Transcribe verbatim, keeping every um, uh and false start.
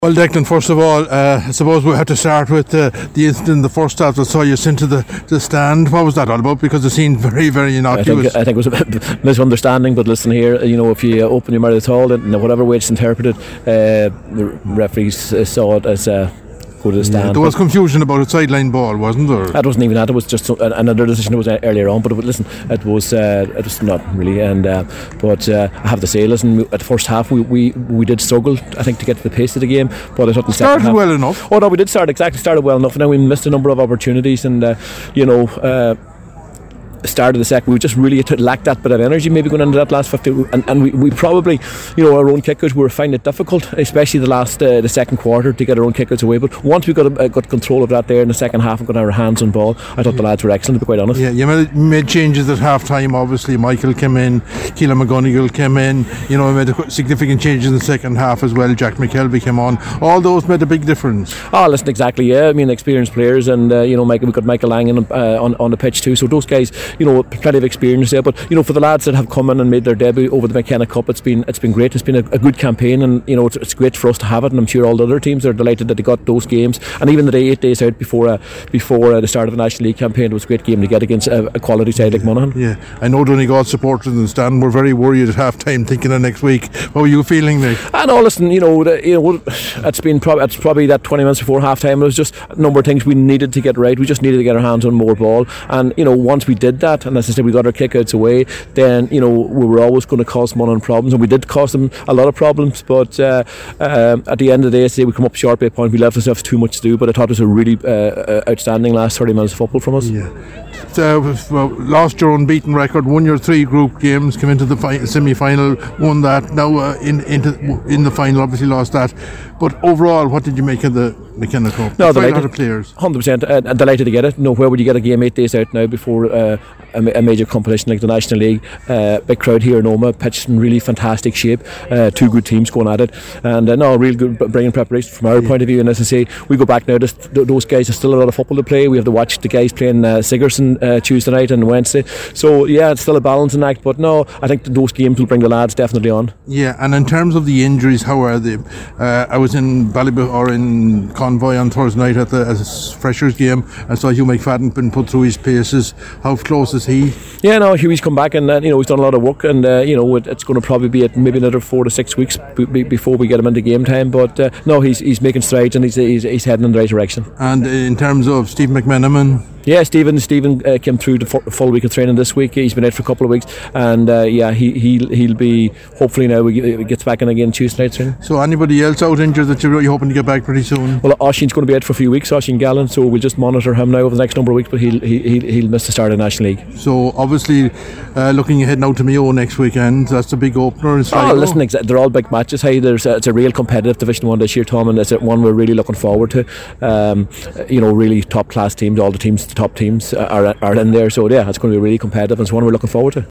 Well, Declan, first of all, uh, I suppose we have to start with uh, the incident in the first half that saw you sent to the, the stand. What was that all about? Because it seemed very, very innocuous. I think, I think it was a misunderstanding, but listen here, you know, if you open your mouth at all, in whatever way it's interpreted, uh, the referees saw it as a go to the stand. Yeah, there was confusion about a sideline ball, wasn't there? That wasn't even that. It was just so, another decision that was earlier on. But it, listen, it was uh, it was not really. And uh, but uh, I have to say, listen, at the first half we, we, we did struggle, I think, to get to the pace of the game. But I thought the started second half, well enough. Oh no, we did start exactly started well enough. And then we missed a number of opportunities, and uh, you know. Uh, Start of the second, we just really lacked that bit of energy maybe going into that last fifty, and, and we, we probably, you know, our own kickouts, we were finding it difficult, especially the last uh, the second quarter, to get our own kickouts away. But once we got a, got control of that there in the second half and got our hands on ball, I thought the lads were excellent, to be quite honest. Yeah, you made, made changes at half time. Obviously Michael came in, Keelan McGonigal came in, you know, made a significant changes in the second half as well. Jack McKelvey came on. All those made a big difference. Oh listen, exactly, yeah, I mean, experienced players, and uh, you know, Michael, we got Michael Lang in, uh, on, on the pitch too, so those guys, you know, plenty of experience there. But you know, for the lads that have come in and made their debut over the McKenna Cup, it's been it's been great. It's been a, a good campaign, and you know, it's, it's great for us to have it, and I'm sure all the other teams are delighted that they got those games. And even the day eight days out before uh, before uh, the start of the National League campaign, it was a great game to get against a, a quality side like Monaghan. Yeah, I know Donegal supporters in the stand were very worried at half time, thinking of next week. What were you feeling, Nick? I know, listen, you know, the, you know, it's been probably it's probably that twenty minutes before half time. It was just a number of things we needed to get right. We just needed to get our hands on more ball, and you know, once we did that, and as I said, we got our kickouts away, then you know, we were always going to cause Monaghan problems, and we did cause them a lot of problems. But uh, um, at the end of the day, I say we come up short by a point. We left ourselves too much to do, but I thought it was a really uh, outstanding last thirty minutes of football from us. Yeah. Uh, well, lost your unbeaten record, won your three group games, came into the fi- semi-final, won that. Now uh, in into in the final, obviously lost that. But overall, what did you make of the McKenna Cup? No, delighted, delighted, a lot of players. one hundred percent uh, delighted to get it. No, where would you get a game eight days out now before uh, a, a major competition like the National League? Uh, big crowd here in Omagh, pitched in really fantastic shape. Uh, two good teams going at it, and uh, no, real good brilliant preparation from our yeah. point of view. And as I say, we go back now. This, th- those guys have still a lot of football to play. We have to watch the guys playing uh, Sigerson uh, Tuesday night and Wednesday. So yeah, it's still a balancing act. But no, I think those games will bring the lads definitely on. Yeah, and in terms of the injuries, how are they? Uh, I was in Ballybor or in Convoy on Thursday night at the as freshers game. I saw Hugh McFadden been put through his paces. How close is he? Yeah, no, Hugh's come back, and uh, you know, he's done a lot of work, and uh, you know, it, it's going to probably be at maybe another four to six weeks b- b- before we get him into game time. But uh, no, he's he's making strides, and he's, he's he's heading in the right direction. And in terms of Steve McMenamin. Yeah, Stephen Stephen uh, came through the f- full week of training this week. He's been out for a couple of weeks, and uh, yeah, he he'll he'll be hopefully now we get, gets back in again Tuesday night training. So anybody else out injured that you're hoping to get back pretty soon? Well, Oisín's going to be out for a few weeks, Oisín Gallen, so we'll just monitor him now over the next number of weeks. But he'll he'll he'll miss the start of the National League. So obviously, uh, looking ahead now to Mayo next weekend, that's a big opener. In oh, listen, exa- they're all big matches. Hey, there's a, it's a real competitive Division One this year, Tom, and it's one we're really looking forward to. Um, you know, really top class teams. All the teams, the top teams. Uh, Are, are in there, so yeah, it's going to be really competitive, and it's one we're looking forward to.